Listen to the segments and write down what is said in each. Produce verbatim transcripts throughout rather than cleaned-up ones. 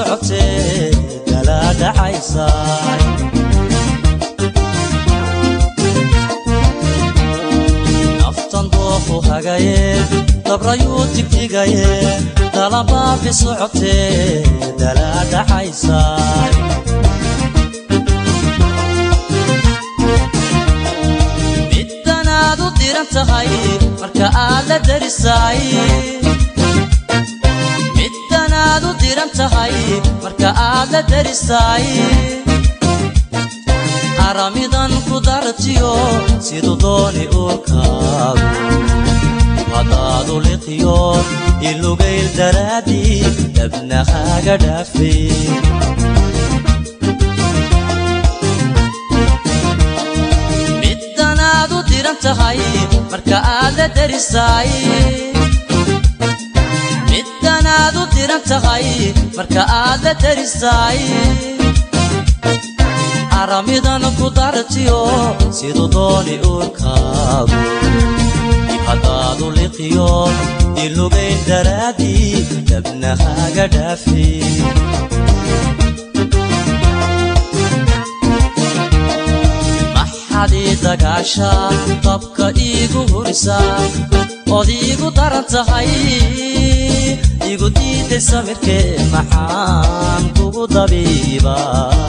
socotee kala dhacaysa naftan doofu hagaye dabrayuu tigtigaye talabaabi socotee kala dhacaysa midanaadu diran tahay marka aad la darisay midanaadu diran tahay marka aad la darisay aramidan ku dartiyo sidoo dooni urkaagu hadaadu liqiyo ilugayl daraadi dabnahaaga dhaafi midanaadu diran tahay marka aad la darisay midanaadu diran tahay marka aad la darisay aramidan ku dartiyo sidoo dooni urkaagu hadaadu liqiyo ilugayl daraadi dabnahaaga dhaafi maxadii dagaasha dabka iigu hurisa ood iigu daran tahay igu diiday samirkee maxaan kugu dabiiba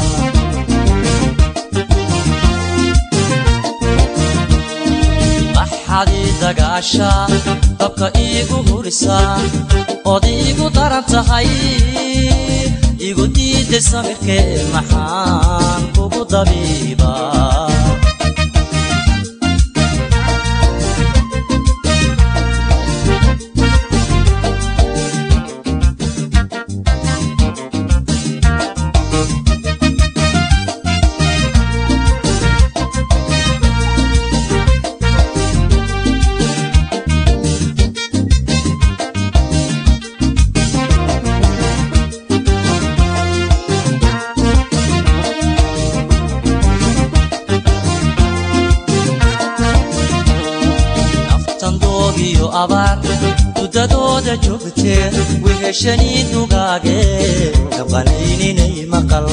maxadii dagaasha dabka iigu hurisa ood iigu daran tahay igu diiday samirkee maxaan kugu dabiiba abar dudadooda joogtee weheshanii dugaagee kabanayninay maqal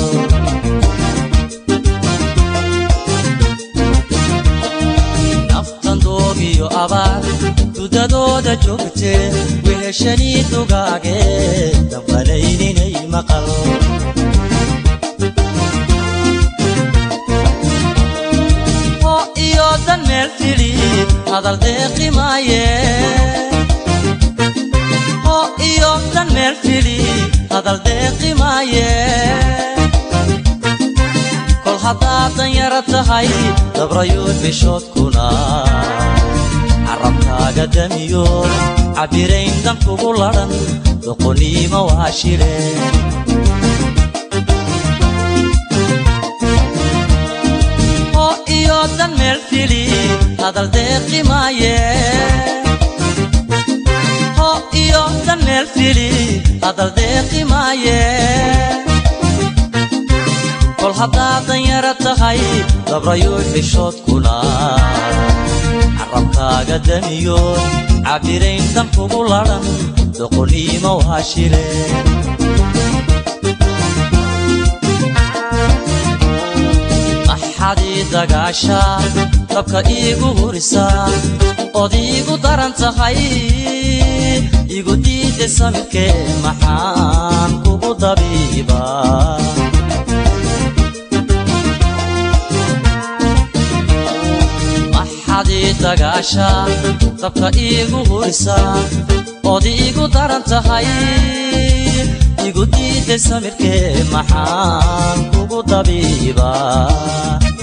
naftan doogiyo abar dudadooda joogtee weheshanii dugaagee kabanayninay maqal ho iyo dan meel fili hadal deeqi maaye ho iyo dan meel fili hadal deeqi maaye kol haddaadan yara tahay dabrayuud bishoodkuna carabkaaga damiyo cabirayn dan kugu ladhan doqoniima waa shire ho iyo dan meel fili hadal deeqi maaye ho iyo dan meel fili hadal deeqi maaye kol haddaadan yara tahay dabrayuu xishoodkuna carabkaaga damiyo cabirayn dan kugu ladhan doqoniima waa shire maxadii dagaasha dabka iigu hurisa ood iigu daran tahay igu diiday samirkee maxaan kugu dabiiba maxadii dagaasha dabka iigu hurisa ood iigu daran tahay igu diiday samirkee maxaan kugu dabiiba